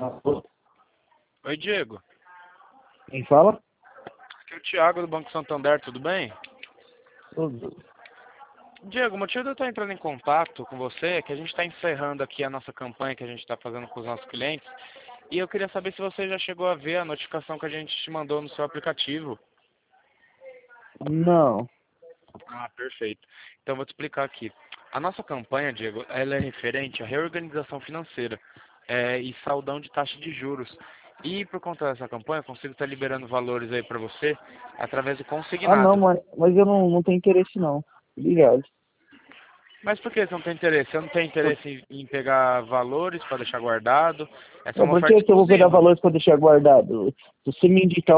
Oi, Diego. Quem fala? Aqui é o Thiago do Banco Santander, tudo bem? Tudo. Diego, o motivo de eu estar entrando em contato com você é que a gente está encerrando aqui a nossa campanha que a gente está fazendo com os nossos clientes e eu queria saber se você já chegou a ver a notificação que a gente te mandou no seu aplicativo. Não. Ah, perfeito. Então eu vou te explicar aqui. A nossa campanha, Diego, ela é referente à reorganização financeira e saldão de taxa de juros. E por conta dessa campanha, eu consigo estar liberando valores aí para você através do Ah, não, consignado. mas eu não tenho interesse, não. Obrigado. Mas por que você não tem interesse? Você não tem interesse em pegar valores para deixar guardado? Essa é Não, uma por oferta que eu vou pegar exclusiva. valores para deixar guardado? Se você me indicar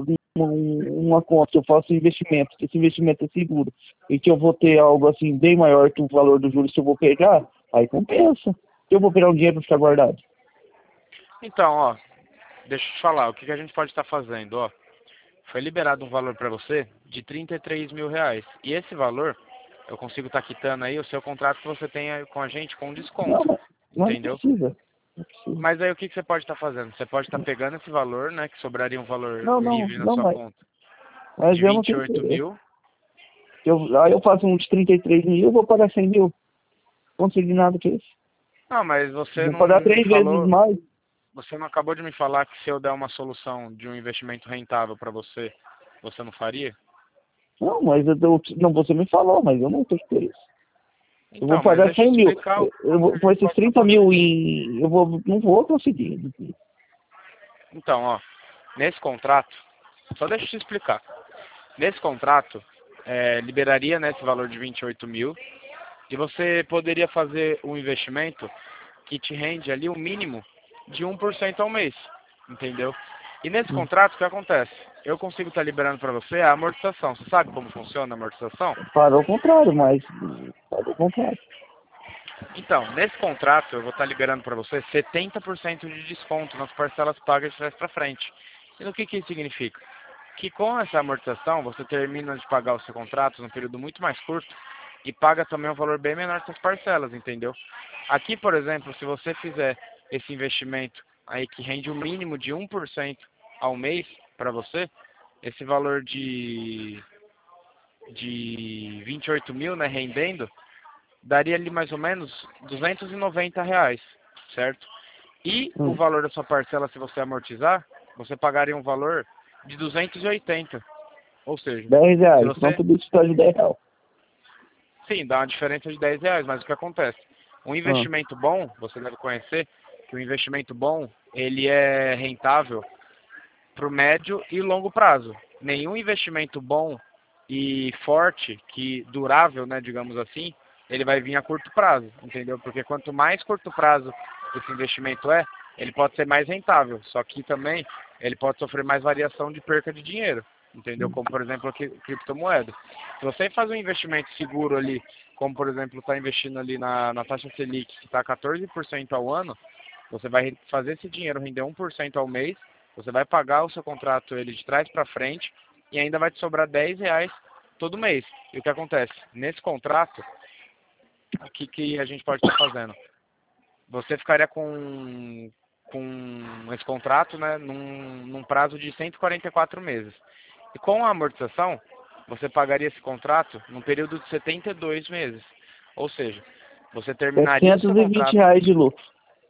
uma conta, eu faço investimento, esse investimento é seguro, e que eu vou ter algo assim bem maior que o valor do juros que eu vou pegar, aí compensa. Eu vou pegar um dinheiro para ficar guardado. Então, ó, deixa eu te falar, o que que a gente pode estar fazendo, ó. Foi liberado um valor para você de R$ 33.000. E esse valor, eu consigo estar quitando aí o seu contrato que você tem aí com a gente com Não, desconto. mas não Entendeu? precisa. Não precisa. Mas aí o que que você pode estar fazendo? Você pode estar pegando esse valor, né, que sobraria um valor Não, não, livre na não, sua conta mas de eu não vinte e tenho oito interesse. mil. Aí eu faço um de 33 mil, eu vou pagar 100 mil. Consegui nada que isso. Não, mas Eu você vou não pagar me 3 vezes falou. mais. Você não acabou de me falar que se eu der uma solução de um investimento rentável para você, você não faria? Não, não, você me falou, mas eu não tenho interesse. Eu vou Então, mas pagar deixa eu 100 te mil. explicar Eu como que vou, a com gente esses pode estar 30 mil fazendo. e não vou conseguir. Então, ó, nesse contrato, só deixa eu te explicar. Nesse contrato, liberaria, né, esse valor de 28 mil e você poderia fazer um investimento que te rende ali o mínimo de 1% ao mês, entendeu? E nesse contrato, o que acontece? Eu consigo estar liberando para você a amortização. Você sabe como funciona a amortização? Para o contrário, mas para o contrário. Então, nesse contrato, eu vou estar liberando para você 70% de desconto nas parcelas pagas de trás para frente. E no que isso significa? Que com essa amortização, você termina de pagar o seu contrato num período muito mais curto e paga também um valor bem menor das parcelas, entendeu? Aqui, por exemplo, se você fizer esse investimento aí que rende o mínimo de 1% ao mês para você, esse valor de 28 mil, né, rendendo, daria ali mais ou menos R$ 290, certo? E o Hum. valor da sua parcela, se você amortizar, você pagaria um valor de 280. Ou seja, 10 se reais. Não você, tudo isso está de 10 reais. sim, dá uma diferença de R$ 10, mas o que acontece? Um Ah. investimento bom, você deve conhecer, que o investimento bom, ele é rentável para o médio e longo prazo. Nenhum investimento bom e forte, que durável, né, digamos assim, ele vai vir a curto prazo, entendeu? Porque quanto mais curto prazo esse investimento ele pode ser mais rentável, só que também ele pode sofrer mais variação de perca de dinheiro, entendeu? Como, por exemplo, a criptomoeda. Se você faz um investimento seguro ali, como, por exemplo, está investindo ali na taxa Selic, que está 14% ao ano, você vai fazer esse dinheiro render 1% ao mês, você vai pagar o seu contrato ele de trás para frente e ainda vai te sobrar R$ 10 todo mês. E o que acontece? Nesse contrato, o que a gente pode estar fazendo? Você ficaria com esse contrato, né, num prazo de 144 meses. E com a amortização, você pagaria esse contrato num período de 72 meses. Ou seja, você terminaria o seu 720 contrato. reais de lucro.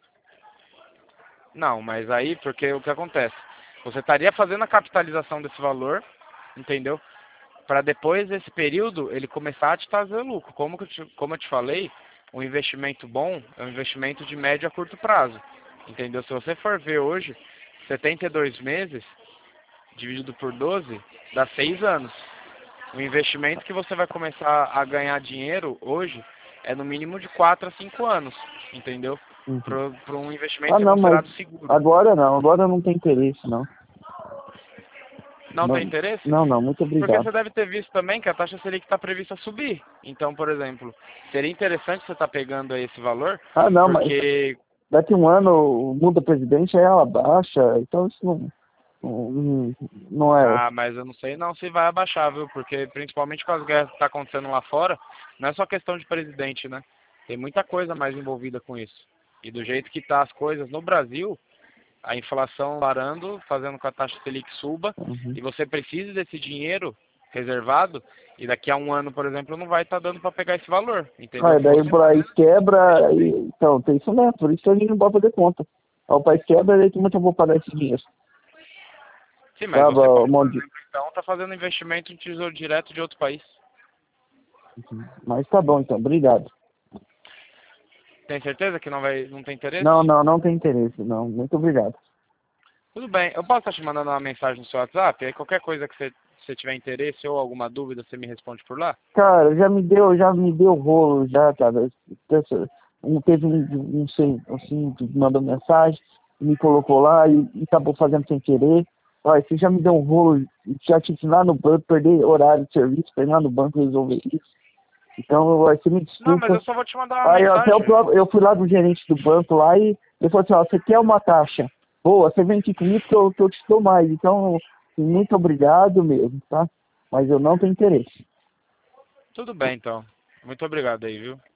Não, mas aí, porque o que acontece? Você estaria fazendo a capitalização desse valor, entendeu? Para depois desse período ele começar a te trazer lucro. Como eu te falei, um investimento bom é um investimento de médio a curto prazo, entendeu? Se você for ver hoje, 72 meses dividido por 12 dá 6 anos. O investimento que você vai começar a ganhar dinheiro hoje é no mínimo de 4 a 5 anos, entendeu? Uhum. Para um investimento Ah, ser não, mas considerado seguro. agora não. Agora não tem interesse, não. Não tem Não, interesse? não, não. Muito Porque obrigado. você deve ter visto também que a taxa Selic está prevista a subir. Então, por exemplo, seria interessante você estar pegando aí esse valor, Ah, não, mas porque... daqui um ano muda o presidente, aí ela baixa. Então isso não é. Ah, mas eu não sei não se vai abaixar, viu? Porque principalmente com as guerras que estão acontecendo lá fora, não é só questão de presidente, né? Tem muita coisa mais envolvida com isso. E do jeito que tá as coisas no Brasil, a inflação parando, fazendo com que a taxa Selic suba, Uhum. e você precisa desse dinheiro reservado, e daqui a um ano, por exemplo, não vai estar dando para pegar esse valor, entendeu? Ah, daí Você o país quebra, então tem isso mesmo, por isso que a gente não pode fazer conta. Aí o país quebra, aí como é que eu vou pagar esse dinheiro? Sim, mas você Tava, pode, por exemplo, então, tá fazendo investimento em tesouro direto de outro país. Mas tá bom então, obrigado. Tem certeza que não tem interesse? Não tem interesse, não. Muito obrigado. Tudo bem, eu posso estar te mandando uma mensagem no seu WhatsApp, aí qualquer coisa que você tiver interesse ou alguma dúvida, você me responde por lá? Cara, já me deu rolo, já, cara. Teve um sei, assim, que mandou mensagem, me colocou lá e acabou fazendo sem querer. Olha, você já me deu um rolo, já tive que ir lá no banco, perder horário de serviço, pra ir lá no banco resolver isso. Então, você me Não, mas desculpa. eu só vou te mandar uma Aí até mensagem. eu fui lá do gerente do banco lá e ele falou assim, ó, você quer uma taxa? Boa, você vem aqui comigo que eu te dou mais. Então, muito obrigado mesmo, tá? Mas eu não tenho interesse. Tudo bem, então. Muito obrigado aí, viu?